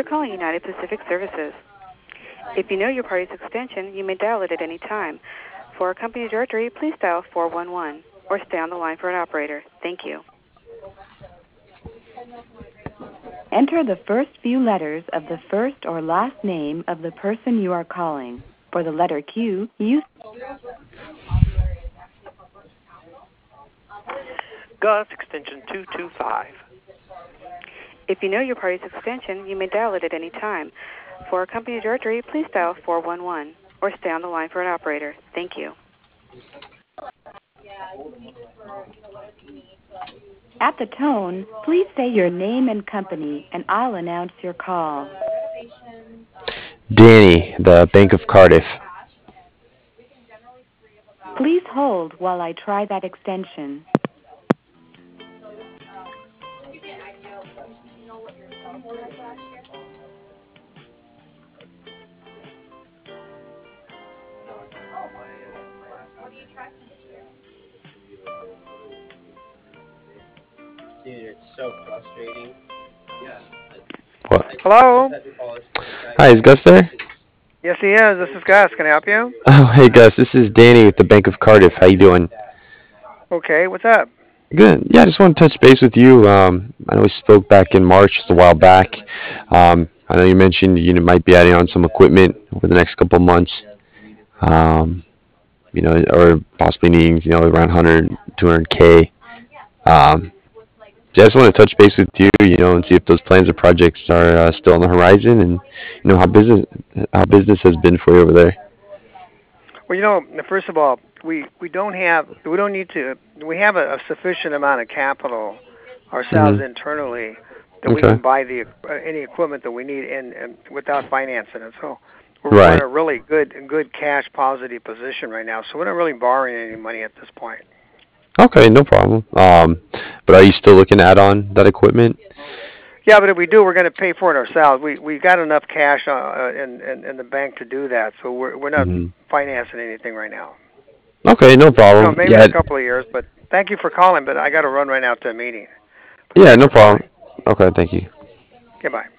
calling United Pacific Services. If you know your party's extension, you may dial it at any time. For our company directory, please dial 411 or stay on the line for an operator. Thank you. Enter the first few letters of the first or last name of the person you are calling. For the letter Q, use Gus, extension 225. If you know your party's extension, you may dial it at any time. For our company directory, please dial 411 or stay on the line for an operator. Thank you. At the tone, please say your name and company, and I'll announce your call. Danny, the Bank of Cardiff. Please hold while I try that extension. Dude, it's so frustrating. What? Hello? Hi, is Gus there? Yes, he is. This is Gus. Can I help you? Oh, hey Gus, this is Danny with the Bank of Cardiff. How you doing? Okay, what's up? Good. Yeah, I just want to touch base with you. I know we spoke back in March, just a while back. I know you mentioned you might be adding on some equipment over the next couple of months. Or possibly needing, around 100, 200K. I just want to touch base with you, and see if those plans or projects are still on the horizon, and how business has been for you over there. Well, first of all, we don't need to. We have a sufficient amount of capital ourselves internally that we can buy any equipment that we need and without financing it. So we're in a really good cash positive position right now. So we're not really borrowing any money at this point. Okay, no problem. But are you still looking to add on that equipment? Yeah, but if we do, we're going to pay for it ourselves. We got enough cash in the bank to do that, so we're not financing anything right now. Okay, no problem. Maybe in a couple of years, but thank you for calling. But I got to run right now to a meeting. Yeah, no problem. Okay, thank you. Goodbye.